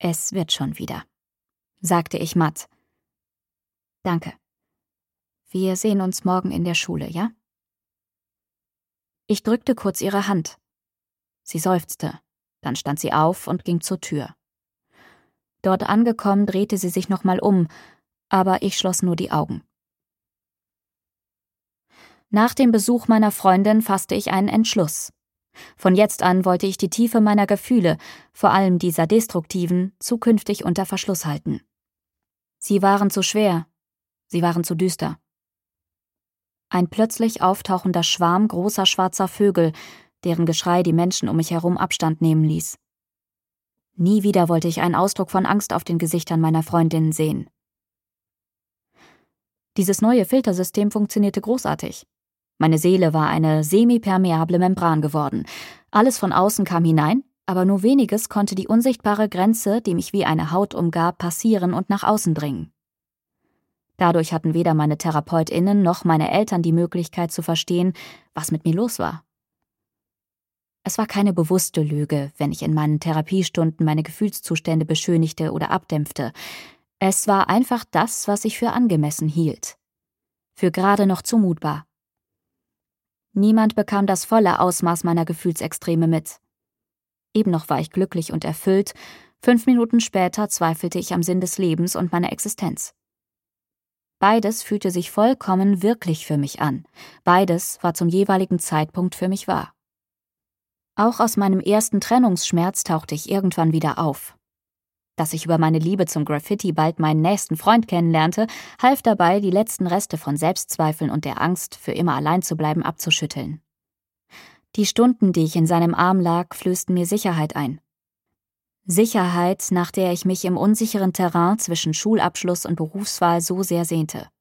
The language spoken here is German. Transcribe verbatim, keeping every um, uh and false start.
Es wird schon wieder, sagte ich matt. Danke. Wir sehen uns morgen in der Schule, ja? Ich drückte kurz ihre Hand. Sie seufzte, dann stand sie auf und ging zur Tür. Dort angekommen, drehte sie sich nochmal um, aber ich schloss nur die Augen. Nach dem Besuch meiner Freundin fasste ich einen Entschluss. Von jetzt an wollte ich die Tiefe meiner Gefühle, vor allem dieser destruktiven, zukünftig unter Verschluss halten. Sie waren zu schwer, sie waren zu düster. Ein plötzlich auftauchender Schwarm großer schwarzer Vögel, deren Geschrei die Menschen um mich herum Abstand nehmen ließ. Nie wieder wollte ich einen Ausdruck von Angst auf den Gesichtern meiner Freundinnen sehen. Dieses neue Filtersystem funktionierte großartig. Meine Seele war eine semipermeable Membran geworden. Alles von außen kam hinein, aber nur weniges konnte die unsichtbare Grenze, die mich wie eine Haut umgab, passieren und nach außen dringen. Dadurch hatten weder meine TherapeutInnen noch meine Eltern die Möglichkeit zu verstehen, was mit mir los war. Es war keine bewusste Lüge, wenn ich in meinen Therapiestunden meine Gefühlszustände beschönigte oder abdämpfte. Es war einfach das, was ich für angemessen hielt. Für gerade noch zumutbar. Niemand bekam das volle Ausmaß meiner Gefühlsextreme mit. Eben noch war ich glücklich und erfüllt, fünf Minuten später zweifelte ich am Sinn des Lebens und meiner Existenz. Beides fühlte sich vollkommen wirklich für mich an. Beides war zum jeweiligen Zeitpunkt für mich wahr. Auch aus meinem ersten Trennungsschmerz tauchte ich irgendwann wieder auf. Dass ich über meine Liebe zum Graffiti bald meinen nächsten Freund kennenlernte, half dabei, die letzten Reste von Selbstzweifeln und der Angst, für immer allein zu bleiben, abzuschütteln. Die Stunden, die ich in seinem Arm lag, flößten mir Sicherheit ein. Sicherheit, nach der ich mich im unsicheren Terrain zwischen Schulabschluss und Berufswahl so sehr sehnte.